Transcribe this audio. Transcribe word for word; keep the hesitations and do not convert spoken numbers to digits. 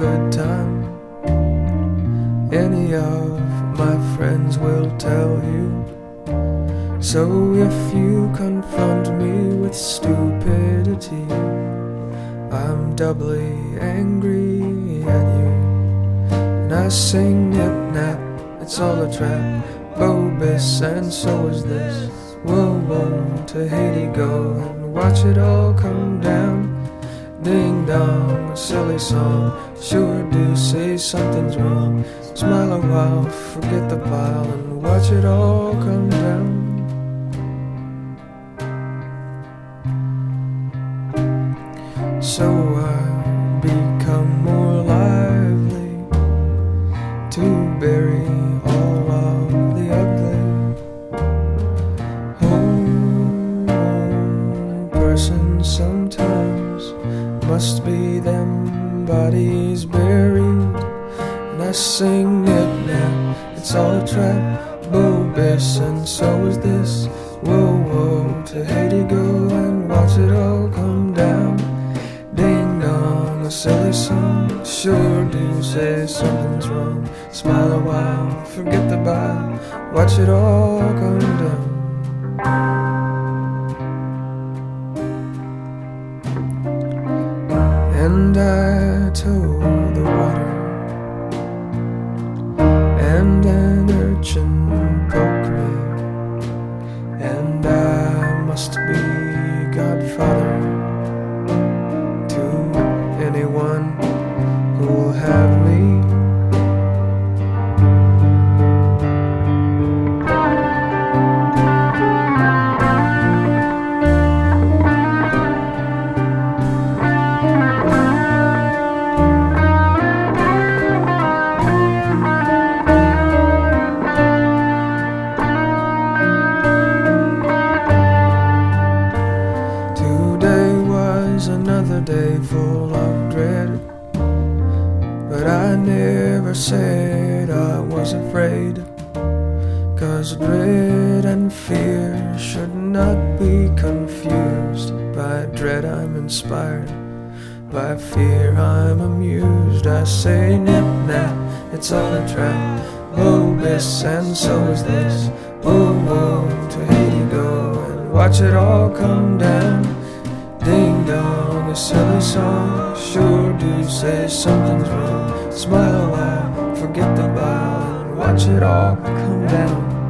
good time. Any of my friends will tell you. So if you confront me with stupidity, I'm doubly angry at you. And I sing nip-nap, it's all a trap, Bobis, and so is this. Whoa, whoa, to Haiti go and watch it all come down. Ding dong, a silly song, sure do say something's wrong. Smile a while, forget the pile, and watch it all come down. So I become more lively to bury all of the ugly. Home person sometimes must be them bodies buried. And I sing nip-nap, it's all a trap, Bobis, and so is this. Whoa, whoa, to Haiti go and watch it all come down. Ding dong, a silly song, sure do say something's wrong. Smile a while, forget the bile, watch it all come down. And I told the water, and an urchin poked me, and I must be godfather to anyone who will have me. Another day full of dread, but I never said I was afraid, 'cause dread and fear should not be confused. By dread I'm inspired, by fear I'm amused. I say nip-nap, it's all a trap, Bobis, and so is this. Oh, oh, to Haiti go and watch it all come down. Ding dong, a silly song, sure do say something's wrong. Smile a while, forget the bile, and watch it all come down.